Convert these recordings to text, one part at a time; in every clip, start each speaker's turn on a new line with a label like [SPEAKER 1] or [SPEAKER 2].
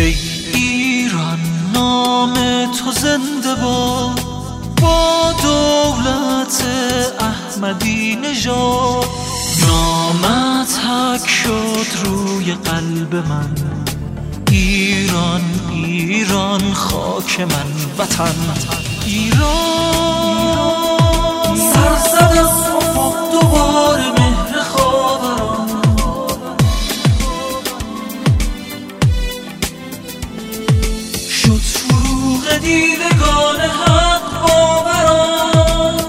[SPEAKER 1] ای ایران نام تو زنده باد، با دولت احمدی نژاد. نامت حک شد روی قلب من، ایران ایران خاک من وطن. ایران سر زد از افق دوباره مهر خاوران، شد فروغ دیدگان حق باوران.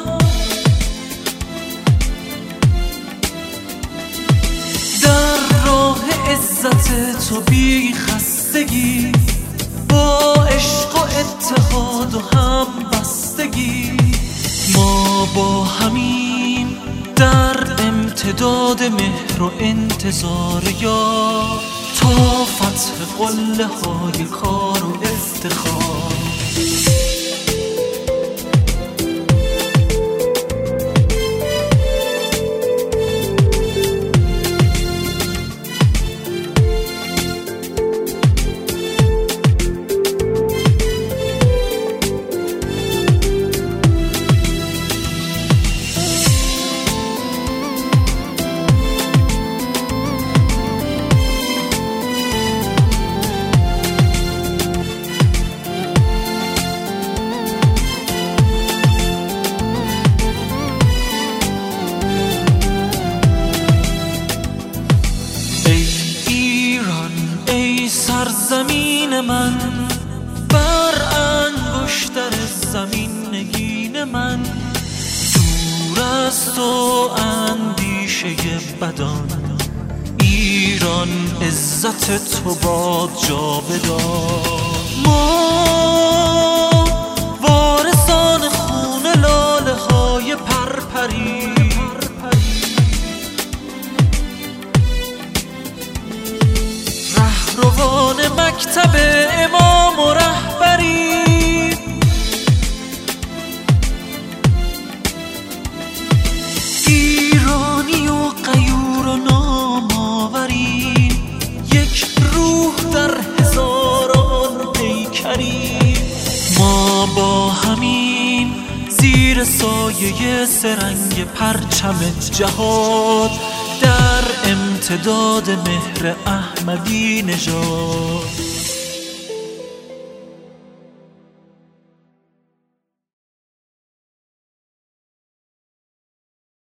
[SPEAKER 1] در راه عزت تو بی خستگی، با عشق و اتحاد و همبستگی، ما با همیم در امتداد مهر و انتظار یار، تا فتح قله های کار و افتخار. سرزمین من، بر انگشتر زمین نگین من، دور از تو اندیشه بدان. ایران عزت تو باد جاودان. ما وارثان خون لاله های پرپری، روان مکتب امام و رهبری. ایرانی و غیور و نام آوری، یک روح در هزاران پیکری. ما با همیم زیر سایه سرنگ پرچم جهاد، در امتداد مهر احمدی نژاد.